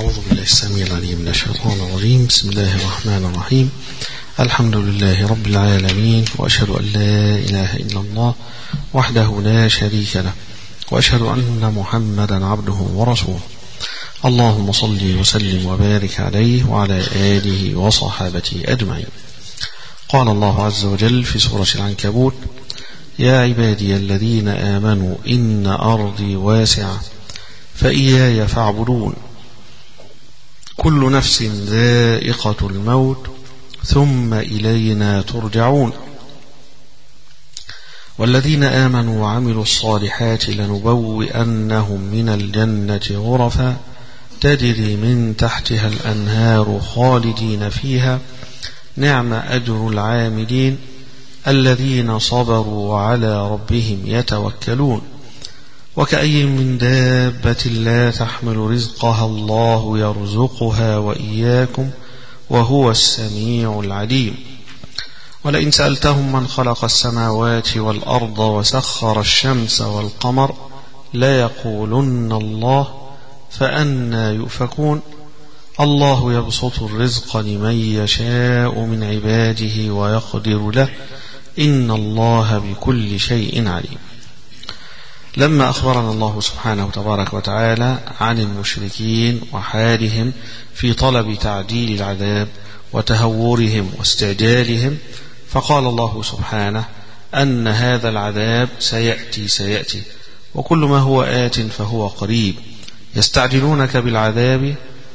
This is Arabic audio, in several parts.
أعوذ بالله السميع العليم من الشيطان الرجيم. بسم الله الرحمن الرحيم. الحمد لله رب العالمين، وأشهد أن لا إله إلا الله وحده لا شريك له، وأشهد أن محمدا عبده ورسوله. اللهم صل وسلم وبارك عليه وعلى آله وصحابته أجمعين. قال الله عز وجل في سورة العنكبوت: يا عبادي الذين آمنوا إن أرضي واسعة فإياي فاعبدون. كل نفس ذائقة الموت ثم إلينا ترجعون. والذين آمنوا وعملوا الصالحات لنبوئنهم من الجنة غرفا تجري من تحتها الأنهار خالدين فيها نعم أجر العاملين الذين صبروا وعلى ربهم يتوكلون. وكأي من دابة لا تحمل رزقها الله يرزقها وإياكم وهو السميع العليم. ولئن سألتهم من خلق السماوات والأرض وسخر الشمس والقمر ليقولن الله فأنى يؤفكون. الله يبسط الرزق لمن يشاء من عباده ويقدر له إن الله بكل شيء عليم. لما أخبرنا الله سبحانه تبارك وتعالى عن المشركين وحالهم في طلب تعجيل العذاب وتهورهم واستعجالهم، فقال الله سبحانه أن هذا العذاب سيأتي وكل ما هو آت فهو قريب. يستعجلونك بالعذاب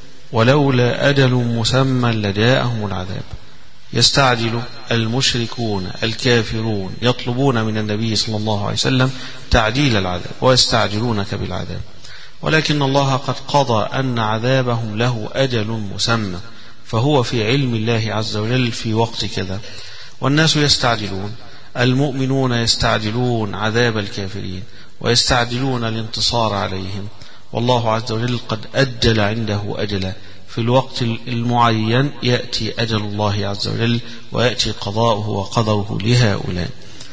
ولولا أجل مسمى لجاءهم العذاب. يستعجل المشركون الكافرون يطلبون من النبي صلى الله عليه وسلم تعجيل العذاب ويستعجلونك بالعذاب، ولكن الله قد قضى أن عذابهم له أجل مسمى، فهو في علم الله عز وجل في وقت كذا. والناس يستعجلون، المؤمنون يستعجلون عذاب الكافرين ويستعجلون الانتصار عليهم، والله عز وجل قد أجل عنده أجلا. في الوقت المعين يأتي أجل الله عز وجل ويأتي قضاؤه وقدره لهؤلاء.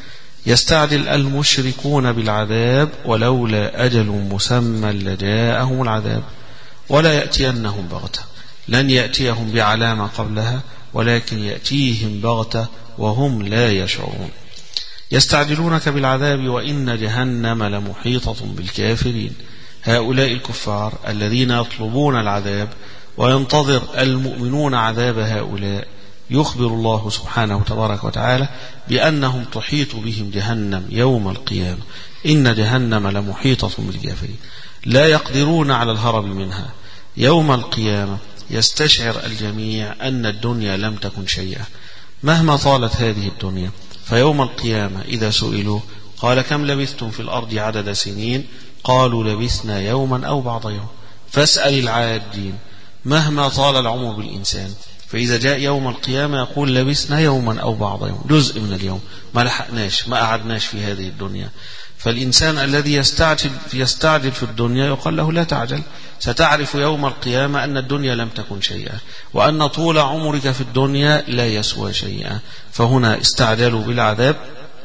يستعجل المشركون بالعذاب ولولا أجل مسمى لجاءهم العذاب ولا يأتينهم بغتة. لن يأتيهم بعلامة قبلها، ولكن يأتيهم بغتة وهم لا يشعرون. يستعجلونك بالعذاب وإن جهنم لمحيطة بالكافرين. هؤلاء الكفار الذين يطلبون العذاب وينتظر المؤمنون عذاب هؤلاء، يخبر الله سبحانه تبارك وتعالى بأنهم تحيط بهم جهنم يوم القيامة. إن جهنم لمحيطة بالكافرين لا يقدرون على الهرب منها. يوم القيامة يستشعر الجميع أن الدنيا لم تكن شيئا مهما طالت هذه الدنيا. فيوم القيامة إذا سئلوا قال كم لبثتم في الأرض عدد سنين؟ قالوا لبثنا يوما أو بعض يوم. فاسأل العادين مهما طال العمر بالإنسان، فإذا جاء يوم القيامة يقول لبثنا يوما أو بعض يوم، جزء من اليوم، ما لحقناش، ما قعدناش في هذه الدنيا. فالإنسان الذي يستعجل في الدنيا يقال له لا تعجل، ستعرف يوم القيامة أن الدنيا لم تكن شيئا وأن طول عمرك في الدنيا لا يسوى شيئا. فهنا استعجلوا بالعذاب.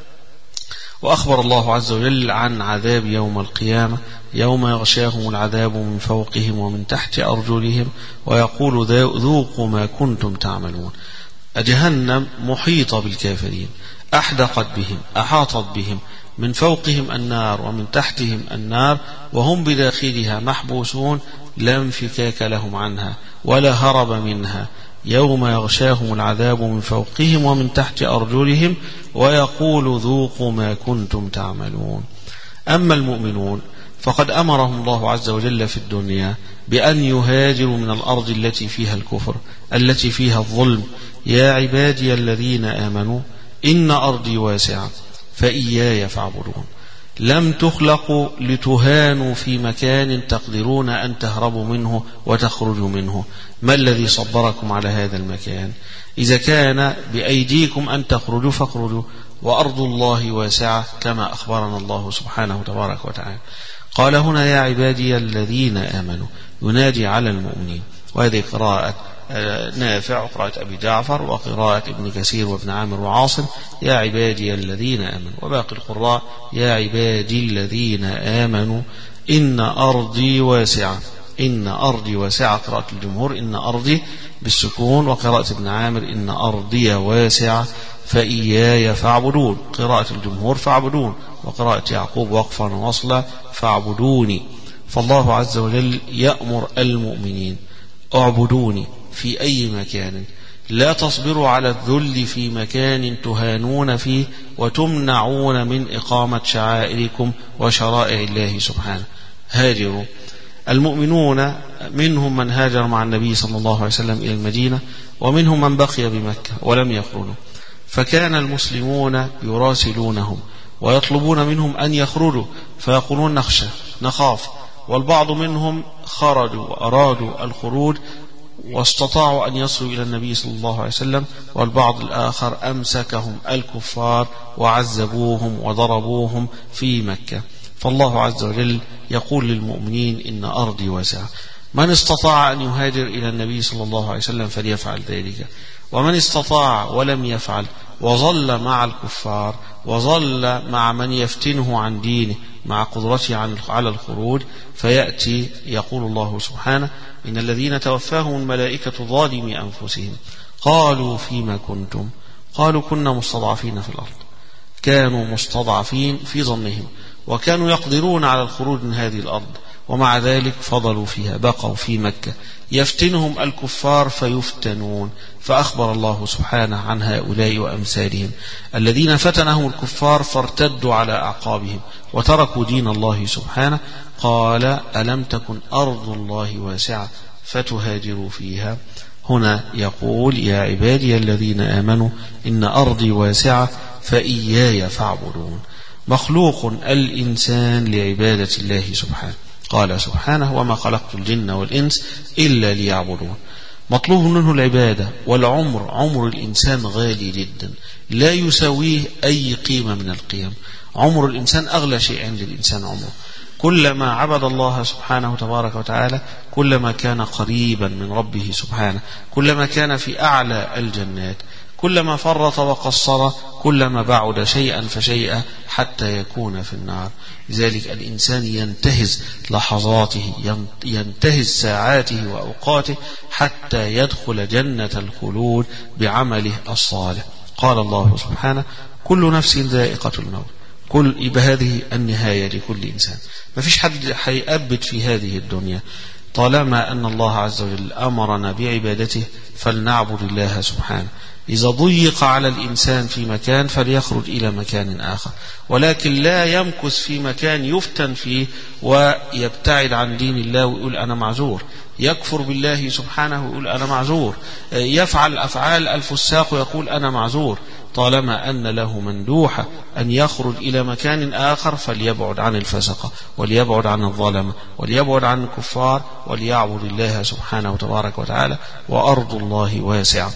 وأخبر الله عز وجل عن عذاب يوم القيامة يوم يغشاهم العذاب من فوقهم ومن تحت أرجلهم ويقول ذوقوا ما كنتم تعملون. جهنم محيطة بالكافرين، أحدقت بهم، أحاطت بهم، من فوقهم النار ومن تحتهم النار، وهم بداخلها محبوسون لا انفكاك لهم عنها ولا هرب منها. يوم يغشاهم العذاب من فوقهم ومن تحت أرجلهم ويقول ذوقوا ما كنتم تعملون. أما المؤمنون فقد أمرهم الله عز وجل في الدنيا بأن يهاجروا من الأرض التي فيها الكفر التي فيها الظلم. يا عبادي الذين آمنوا إن أرضي واسعة فإياي فاعبدون. لم تخلقوا لتهانوا في مكان تقدرون أن تهربوا منه وتخرجوا منه. ما الذي صبركم على هذا المكان؟ إذا كان بأيديكم أن تخرجوا فاخرجوا، وأرض الله واسعة كما أخبرنا الله سبحانه تبارك وتعالى. قال هنا يا عبادي الذين آمنوا، ينادي على المؤمنين. وهذه قراءة نافع وقراءة أبي جعفر وقراءة ابن كثير وابن عامر وعاصم يا عبادي الذين آمنوا، وباقي القراء يا عبادي الذين آمنوا إن أرضي واسعة إن أرضي واسعة، قراءة الجمهور إن أرضي بالسكون، وقراءة ابن عامر إن أرضي واسعة فإياي فاعبدون، قراءة الجمهور فاعبدون، وقراءة يعقوب وقفا ووصلا فاعبدوني. فالله عز وجل يأمر المؤمنين اعبدوني في أي مكان، لا تصبروا على الذل في مكان تهانون فيه وتمنعون من إقامة شعائركم وشرائع الله سبحانه. هاجروا. المؤمنون منهم من هاجر مع النبي صلى الله عليه وسلم إلى المدينة، ومنهم من بقي بمكة ولم يخرجوا، فكان المسلمون يراسلونهم ويطلبون منهم أن يخرجوا، فيقولون نخشى نخاف، والبعض منهم خرجوا وأرادوا الخروج واستطاعوا أن يصلوا إلى النبي صلى الله عليه وسلم، والبعض الآخر أمسكهم الكفار وعذبوهم وضربوهم في مكة. فالله عز وجل يقول للمؤمنين إن أرضي واسعة، من استطاع أن يهاجر إلى النبي صلى الله عليه وسلم فليفعل ذلك، ومن استطاع ولم يفعل وظل مع الكفار وظل مع من يفتنه عن دينه مع قدرته على الخروج، فيأتي يقول الله سبحانه إن الذين توفاهم الملائكة ظالمي أنفسهم قالوا فيما كنتم، قالوا كنا مستضعفين في الأرض. كانوا مستضعفين في ظنهم، وكانوا يقدرون على الخروج من هذه الأرض، ومع ذلك فضلوا فيها، بقوا في مكة يفتنهم الكفار فيفتنون. فأخبر الله سبحانه عن هؤلاء وأمثالهم الذين فتنهم الكفار فارتدوا على أعقابهم وتركوا دين الله سبحانه. قال ألم تكن أرض الله واسعة فتهاجروا فيها. هنا يقول يا عبادي الذين آمنوا إن أرضي واسعة فإياي فاعبدون. مخلوق الإنسان لعبادة الله سبحانه. قال سبحانه وما خلقت الجن والإنس إلا ليعبدون. مطلوب منه العبادة، والعمر عمر الإنسان غالي جدا لا يساويه أي قيمة من القيم. عمر الإنسان أغلى شيء عند الإنسان عمره. كلما عبد الله سبحانه تبارك وتعالى كلما كان قريبا من ربه سبحانه، كلما كان في أعلى الجنات، كلما فرط وقصر كلما بعد شيئا فشيئا حتى يكون في النار. لذلك الإنسان ينتهز لحظاته، ينتهز ساعاته وأوقاته حتى يدخل جنة الخلود بعمله الصالح. قال الله سبحانه كل نفس ذائقة الموت. يبقى هذه النهاية لكل إنسان، ما فيش حد هيأبد في هذه الدنيا. طالما أن الله عز وجل أمرنا بعبادته فلنعبد الله سبحانه. إذا ضيق على الإنسان في مكان فليخرج إلى مكان آخر، ولكن لا يمكث في مكان يفتن فيه ويبتعد عن دين الله ويقول أنا معذور، يكفر بالله سبحانه ويقول أنا معذور، يفعل أفعال الفساق ويقول أنا معذور. طالما أن له مندوحة أن يخرج إلى مكان آخر فليبعد عن الفسقة وليبعد عن الظلمة وليبعد عن الكفار وليعبد الله سبحانه وتبارك وتعالى. وأرض الله واسعة.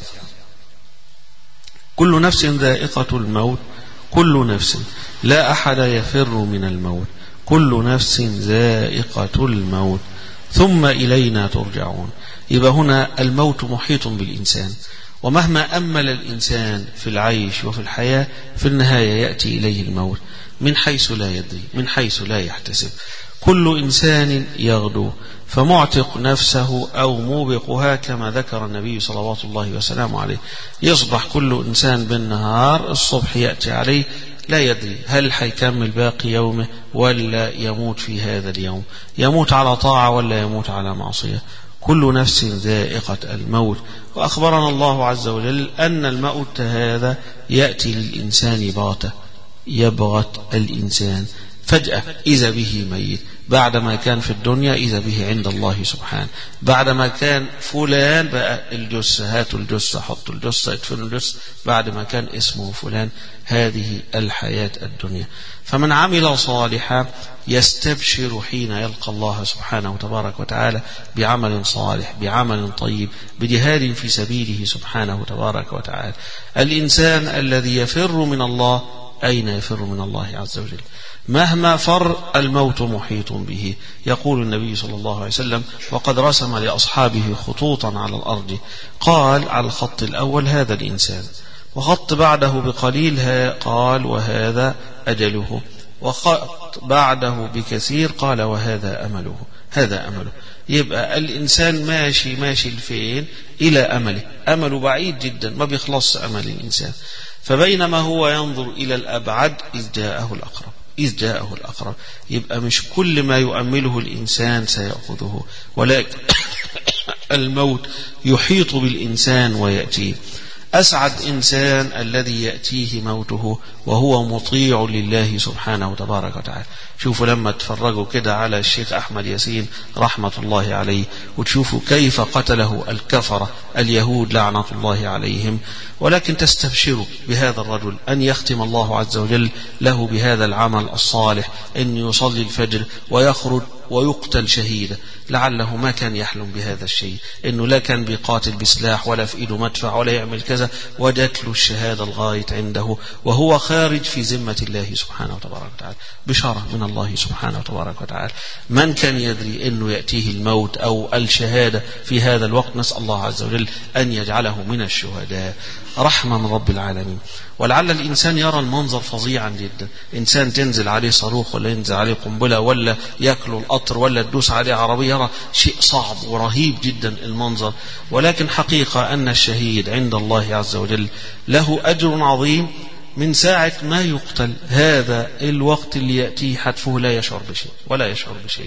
كل نفس ذائقة الموت، كل نفس، لا أحد يفر من الموت، كل نفس ذائقة الموت ثم إلينا ترجعون. يبقى هنا الموت محيط بالإنسان، ومهما أمل الإنسان في العيش وفي الحياة في النهاية يأتي إليه الموت من حيث لا يدري، من حيث لا يحتسب. كل إنسان يغدو، فمعتق نفسه أو موبقها كما ذكر النبي صلوات الله وسلامه عليه. يصبح كل إنسان بالنهار، الصبح يأتي عليه لا يدري هل حيكمل باقي يومه ولا يموت في هذا اليوم، يموت على طاعة ولا يموت على معصية. كل نفس ذائقة الموت. وأخبرنا الله عز وجل أن الموت هذا يأتي للإنسان بغتة، يبغت الإنسان فجأة إذا به ميت. بعدما كان في الدنيا إذا به عند الله سبحانه. بعدما كان فلان بقى الجثة، هاتوا الجثة، حطوا الجثة، ادفنوا الجثة، بعدما كان اسمه فلان. هذه الحياة الدنيا. فمن عمل صالحا يستبشر حين يلقى الله سبحانه وتبارك وتعالى بعمل صالح، بعمل طيب، بجهاد في سبيله سبحانه وتبارك وتعالى. الإنسان الذي يفر من الله أين يفر من الله عز وجل؟ مهما فر الموت محيط به. يقول النبي صلى الله عليه وسلم وقد رسم لأصحابه خطوطا على الأرض، قال على الخط الأول هذا الإنسان، وخط بعده بقليل قال وهذا أجله، وخط بعده بكثير قال وهذا أمله. هذا أمله. يبقى الإنسان ماشي لفين؟ إلى أمله بعيد جدا، ما بيخلص أمل الإنسان. فبينما هو ينظر إلى الأبعد إذ جاءه الأقرب. يبقى مش كل ما يؤمله الإنسان سيأخذه، ولكن الموت يحيط بالإنسان ويأتيه. أسعد إنسان الذي يأتيه موته وهو مطيع لله سبحانه وتبارك وتعالى. شوفوا لما تفرجوا كده على الشيخ أحمد ياسين رحمة الله عليه، وتشوفوا كيف قتله الكفرة اليهود لعنة الله عليهم، ولكن تستبشروا بهذا الرجل أن يختم الله عز وجل له بهذا العمل الصالح، أن يصلي الفجر ويخرج ويقتل شهيدا. لعله ما كان يحلم بهذا الشيء، انه لا كان بيقاتل بسلاح ولا في ايده مدفع ولا يعمل كذا، وجات له الشهاده الغايه عنده وهو خارج في ذمه الله سبحانه وتبارك وتعالى. بشاره من الله سبحانه وتبارك وتعالى. من كان يدري انه ياتيه الموت او الشهاده في هذا الوقت؟ نسال الله عز وجل ان يجعله من الشهداء. رحمه من رب العالمين. ولعل الإنسان يرى المنظر فظيعا جدا، إنسان تنزل عليه صاروخ ولا ينزل عليه قنبلة ولا يأكل القطر ولا تدوس عليه عربية، يرى شيء صعب ورهيب جدا المنظر. ولكن حقيقة أن الشهيد عند الله عز وجل له أجر عظيم من ساعة ما يقتل. هذا الوقت اللي يأتيه حتفه لا يشعر بشيء.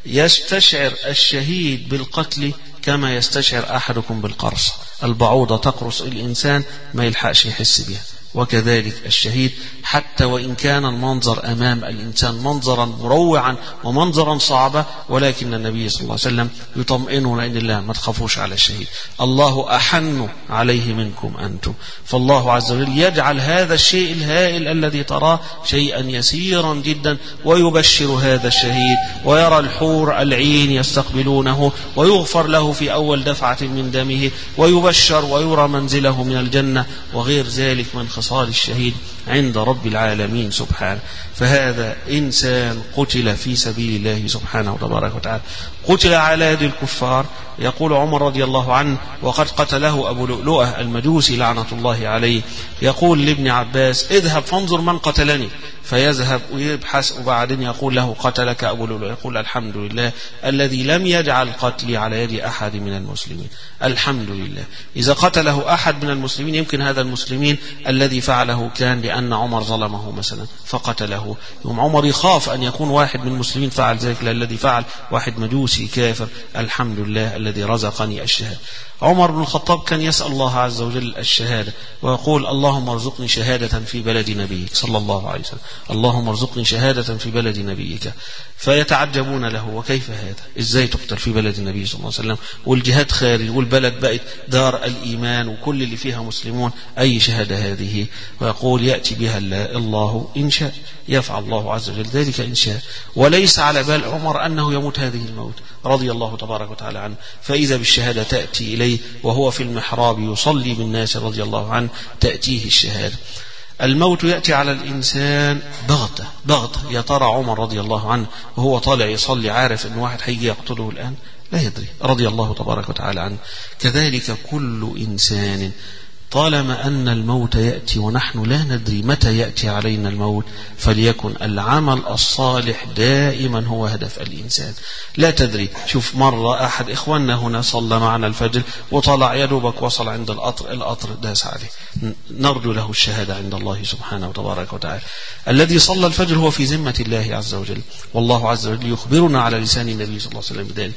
يستشعر الشهيد بالقتل كما يستشعر أحدكم بالقرص. البعوضة تقرص الإنسان ما يلحقش يحس بها، وكذلك الشهيد حتى وإن كان المنظر أمام الإنسان منظرا مروعا ومنظرا صعبا، ولكن النبي صلى الله عليه وسلم يطمئننا إن الله ما تخافوش على الشهيد، الله أحن عليه منكم أنتم. فالله عز وجل يجعل هذا الشيء الهائل الذي تراه شيئا يسيرا جدا، ويبشر هذا الشهيد ويرى الحور العين يستقبلونه ويغفر له في أول دفعة من دمه، ويبشر ويرى منزله من الجنة وغير ذلك من خصال الشهيد عند رب العالمين سبحانه. فهذا إنسان قتل في سبيل الله سبحانه وتبارك وتعالى، قتل على يد الكفار. يقول عمر رضي الله عنه وقد قتله أبو لؤلؤة المجوسي لعنة الله عليه، يقول لابن عباس اذهب فانظر من قتلني، فيذهب ويبحث، وبعدين يقول له قتلك أبو لؤلؤة؟ يقول الحمد لله الذي لم يجعل قتلي على يد أحد من المسلمين. الحمد لله. إذا قتله أحد من المسلمين يمكن هذا المسلمين الذي فعله كان لأن عمر ظلمه مثلا فقتله، يوم عمر يخاف أن يكون واحد من المسلمين فعل ذلك، الذي فعل واحد مجوسي كافر. الحمد لله الذي رزقني الشهادة. عمر بن الخطاب كان يسأل الله عز وجل الشهادة ويقول اللهم ارزقني شهادة في بلد نبيك صلى الله عليه وسلم، اللهم ارزقني شهادة في بلد نبيك. فيتعجبون له، وكيف هذا؟ ازاي تقتل في بلد النبي صلى الله عليه وسلم والجهاد خارج والبلد بقت دار الإيمان وكل اللي فيها مسلمون؟ أي شهادة هذه؟ ويقول يأتي بها الله إن شاء، يفعل الله عز وجل ذلك إن شاء. وليس على بال عمر أنه يموت هذه الموت رضي الله تبارك وتعالى عنه، فإذا بالشهادة تأتي إليه وهو في المحراب يصلي بالناس رضي الله عنه، تأتيه الشهادة. الموت يأتي على الإنسان بغتة. يا ترى عمر رضي الله عنه وهو طالع يصلي عارف أن واحد هيجي يقتله الآن؟ لا يدري رضي الله تبارك وتعالى عنه. كذلك كل إنسان طالما أن الموت يأتي ونحن لا ندري متى يأتي علينا الموت، فليكن العمل الصالح دائما هو هدف الإنسان. لا تدري. شوف مرة أحد إخواننا هنا صلى معنا الفجر وطلع يدوبك وصل عند القطر داس عليه، نرجو له الشهادة عند الله سبحانه وتبارك وتعالى. الذي صلى الفجر هو في ذمة الله عز وجل، والله عز وجل يخبرنا على لسان النبي صلى الله عليه وسلم بذلك،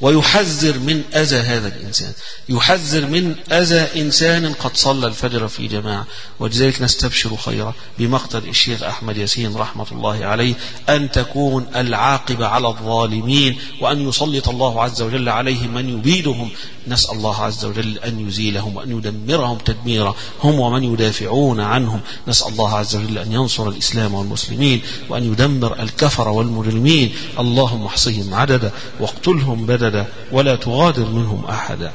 ويحذر من أذى هذا الإنسان، يحذر من أذى إنسان قد صلى الفجر في جماعة. ولذلك نستبشر خيرا بمقتل الشيخ أحمد ياسين رحمة الله عليه أن تكون العاقبة على الظالمين، وأن يسلط الله عز وجل عليهم من يبيدهم. نسأل الله عز وجل أن يزيلهم وأن يدمرهم تدميرا، هم ومن يدافعون عنهم. نسأل الله عز وجل أن ينصر الإسلام والمسلمين وأن يدمر الكفر والمجرمين. اللهم احصهم عددا واقتلهم بددا ولا تغادر منهم أحدا.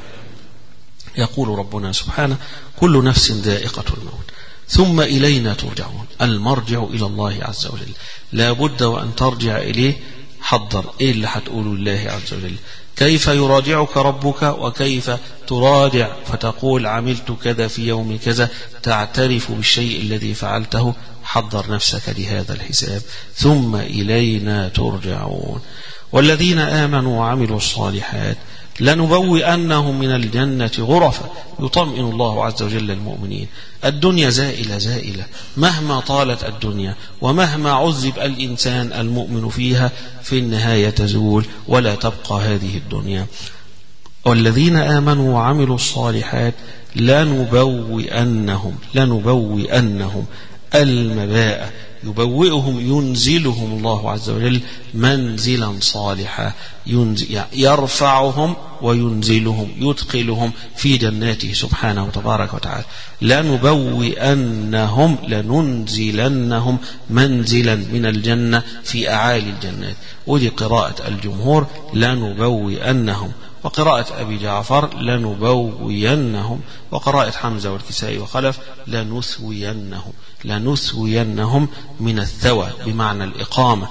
يقول ربنا سبحانه كل نفس ذائقة الموت ثم إلينا ترجعون. المرجع إلى الله عز وجل، لا بد وأن ترجع إليه. حضر إيه اللي هتقوله الله عز وجل، كيف يراجعك ربك وكيف تراجع، فتقول عملت كذا في يوم كذا، تعترف بالشيء الذي فعلته. حضر نفسك لهذا الحساب. ثم إلينا ترجعون. والذين آمنوا وعملوا الصالحات لنبوئنهم من الجنة غرفا يطمئن الله عز وجل المؤمنين. الدنيا زائلة مهما طالت الدنيا ومهما عذب الإنسان المؤمن فيها في النهاية تزول ولا تبقى هذه الدنيا. والذين آمنوا وعملوا الصالحات لنبوئنهم المباء يبوئهم ينزلهم الله عز وجل منزلا صالحا يرفعهم وينزلهم يدخلهم في جناته سبحانه وتبارك وتعالى. لننزلنهم منزلا من الجنة في أعالي الجنات. ودي قراءة الجمهور لنبوئنهم، وقراءة أبي جعفر لنبوينهم، وقراءة حمزة والكسائي وخلف لنثوينهم من الثوى بمعنى الإقامة،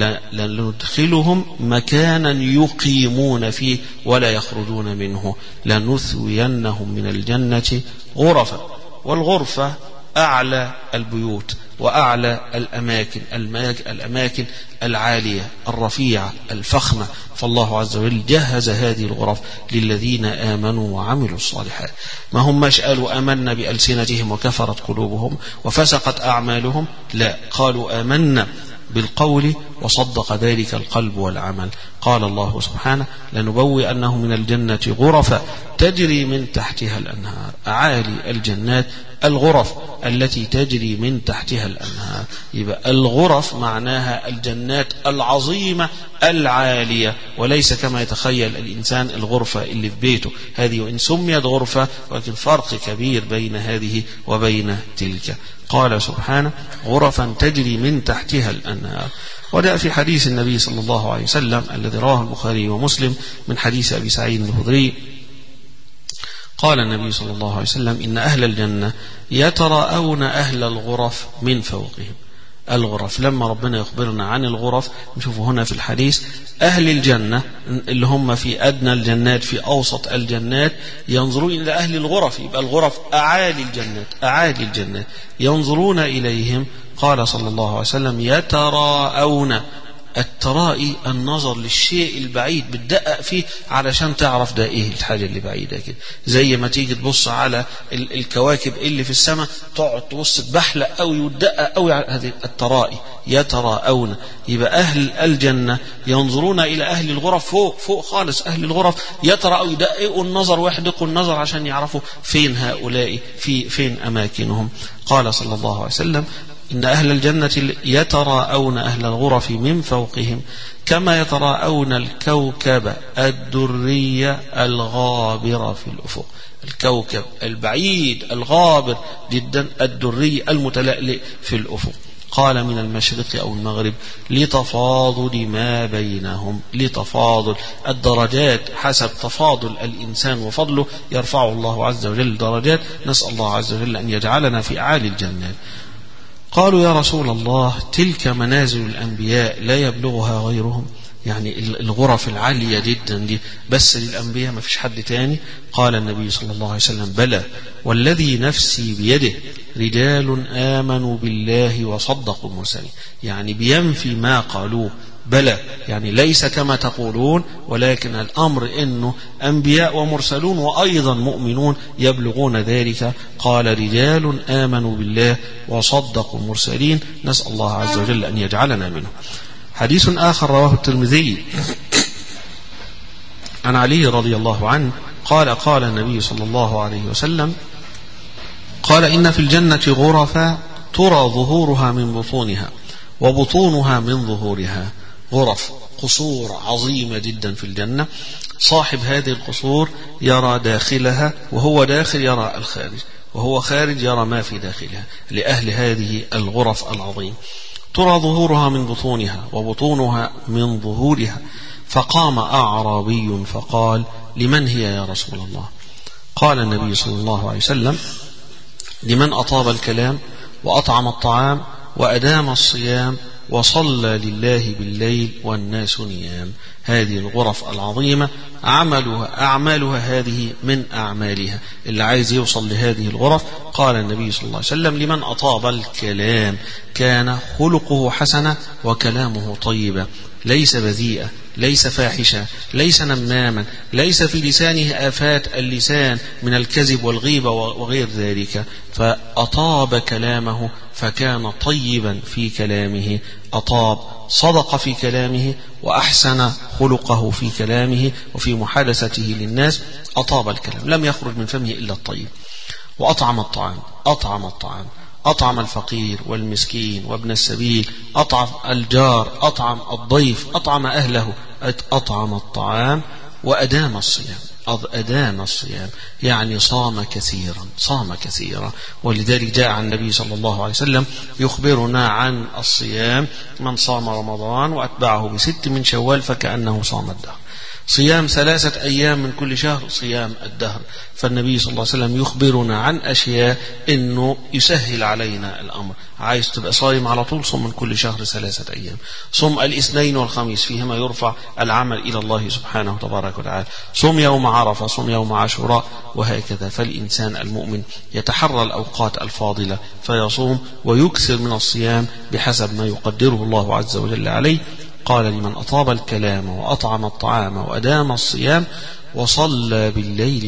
لندخلهم مكانا يقيمون فيه ولا يخرجون منه. لنثوينهم من الجنة غرفا، والغرفة أعلى البيوت وأعلى الأماكن العالية الرفيعة الفخمة، فالله عز وجل جهز هذه الغرف للذين آمنوا وعملوا الصالحات. ما هم مش قالوا آمنا بألسنتهم وكفرت قلوبهم وفسقت أعمالهم، لا، قالوا آمنا بالقول وصدق ذلك القلب والعمل. قال الله سبحانه لنبوئنهم من الجنة غرفا تجري من تحتها الأنهار. أعالي الجنات الغرف التي تجري من تحتها الأنهار. يبقى الغرف معناها الجنات العظيمة العالية، وليس كما يتخيل الإنسان الغرفة اللي في بيته، هذه وإن سميت غرفة ولكن فرق كبير بين هذه وبين تلك. قال سبحانه غرفا تجري من تحتها الأنهار. وجاء في حديث النبي صلى الله عليه وسلم الذي رواه البخاري ومسلم من حديث أبي سعيد الخدري قال النبي صلى الله عليه وسلم إن أهل الجنة يتراءون أهل الغرف من فوقهم. الغرف لما ربنا يخبرنا عن الغرف نشوفه هنا في الحديث أهل الجنة اللي هم في أدنى الجنات في أوسط الجنات ينظرون إلى أهل الغرف، يبقى الغرف أعالي الجنات ينظرون إليهم. قال صلى الله عليه وسلم يتراءون. الترائي النظر للشيء البعيد بتدقق فيه علشان تعرف ده ايه الحاجة اللي بعيدة كده، زي ما تيجي تبص على الكواكب اللي في السماء تقعد تبص تبحلق قوي وتدقق قوي على هذه الترائي. يتراءون. يبقى أهل الجنة ينظرون إلى أهل الغرف فوق خالص. أهل الغرف يتراءوا يدققوا النظر ويحدقوا النظر عشان يعرفوا فين هؤلاء فين أماكنهم. قال صلى الله عليه وسلم إن أهل الجنة يتراءون أهل الغرف من فوقهم كما يتراءون الكوكب الدري الغابر في الأفق. الكوكب البعيد الغابر جدا الدري المتلألئ في الأفق. قال من المشرق أو المغرب لتفاضل ما بينهم. لتفاضل الدرجات حسب تفاضل الإنسان وفضله يرفعه الله عز وجل درجات. نسأل الله عز وجل أن يجعلنا في أعالي الجنات. قالوا يا رسول الله تلك منازل الأنبياء لا يبلغها غيرهم، يعني الغرف العالية جدا دي بس للأنبياء ما فيش حد تاني؟ قال النبي صلى الله عليه وسلم بلى والذي نفسي بيده رجال آمنوا بالله وصدقوا المرسلين. يعني بينفي ما قالوه. بلى يعني ليس كما تقولون، ولكن الأمر إنه أنبياء ومرسلون وأيضا مؤمنون يبلغون ذلك. قال رجال آمنوا بالله وصدقوا المرسلين. نسأل الله عز وجل أن يجعلنا منهم. حديث آخر رواه الترمذي عن علي رضي الله عنه قال النبي صلى الله عليه وسلم قال إن في الجنة غرفا ترى ظهورها من بطونها وبطونها من ظهورها. غرف قصور عظيمة جدا في الجنة، صاحب هذه القصور يرى داخلها وهو داخل يرى الخارج وهو خارج يرى ما في داخلها. لأهل هذه الغرف العظيم ترى ظهورها من بطونها وبطونها من ظهورها. فقام أعرابي فقال لمن هي يا رسول الله؟ قال النبي صلى الله عليه وسلم لمن أطاب الكلام وأطعم الطعام وأدام الصيام وصلى لله بالليل والناس نيام. هذه الغرف العظيمة أعمالها هذه من أعمالها. اللي عايز يوصل لهذه الغرف قال النبي صلى الله عليه وسلم لمن أطاب الكلام كان خلقه حسنة وكلامه طيبا ليس بذيئة ليس فاحشا، ليس نماما، ليس في لسانه آفات اللسان من الكذب والغيبة وغير ذلك، فأطاب كلامه فكان طيبا في كلامه، أطاب صدق في كلامه وأحسن خلقه في كلامه وفي محادثته للناس، أطاب الكلام، لم يخرج من فمه إلا الطيب. وأطعم الطعام، أطعم الفقير والمسكين وابن السبيل، أطعم الجار، أطعم الضيف، أطعم أهله، أطعم الطعام. وأدام الصيام يعني صام كثيرا. ولذلك جاء عن النبي صلى الله عليه وسلم يخبرنا عن الصيام: من صام رمضان وأتبعه ب6 من شوال فكأنه صام الدهر. صيام 3 أيام من كل شهر صيام الدهر. فالنبي صلى الله عليه وسلم يخبرنا عن أشياء إنه يسهل علينا الأمر. عايز تبقى صايم على طول، صم من كل شهر 3 أيام، صم الاثنين والخميس فيهما يرفع العمل إلى الله سبحانه تبارك وتعالى، صم يوم عرفة، صم يوم عاشوراء، وهكذا. فالإنسان المؤمن يتحرى الأوقات الفاضلة فيصوم ويكثر من الصيام بحسب ما يقدره الله عز وجل عليه. قال: لمن أطاب الكلام وأطعم الطعام وأدام الصيام وصلى بالليل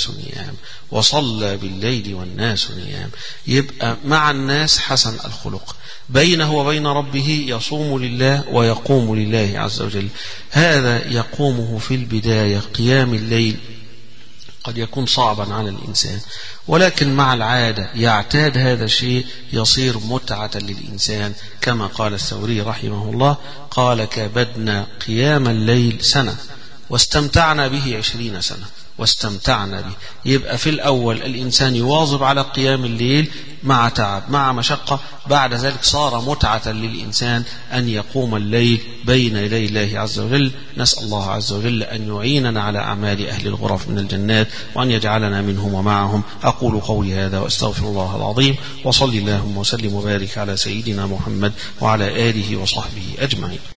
والناس نيام. يبقى مع الناس حسن الخلق، بينه وبين ربه يصوم لله ويقوم لله عز وجل. هذا يقومه في البداية قيام الليل قد يكون صعبا على الإنسان، ولكن مع العادة يعتاد هذا الشيء، يصير متعة للإنسان. كما قال الثوري رحمه الله: قال: كبدنا قيام الليل سنة واستمتعنا به 20 سنة. واستمتعنا به، يبقى في الأول الإنسان يواظب على قيام الليل مع تعب مع مشقة، بعد ذلك صار متعة للإنسان أن يقوم الليل بين يدي الله عز وجل. نسأل الله عز وجل أن يعيننا على أعمال أهل الغرف من الجنات، وأن يجعلنا منهم ومعهم. أقول قولي هذا وأستغفر الله العظيم، وصلي اللهم وسلم وبارك على سيدنا محمد وعلى آله وصحبه أجمعين.